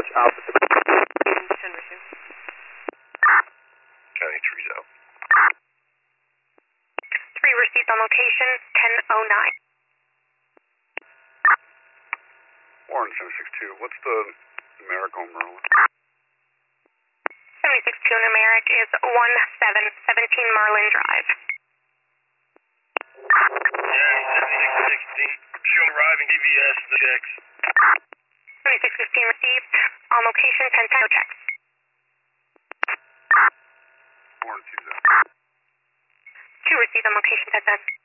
Dutch Alpha. County 3's out. 3 received on location, 10:09. Warren 762, what's the numeric on Merlin? 762 numeric is 1717 Merlin Drive. Yeah, 7616. Show arriving DVS, the checks. 7615 received. On location, 1010 checks. Warren 2's out. 2 received on location, 1010.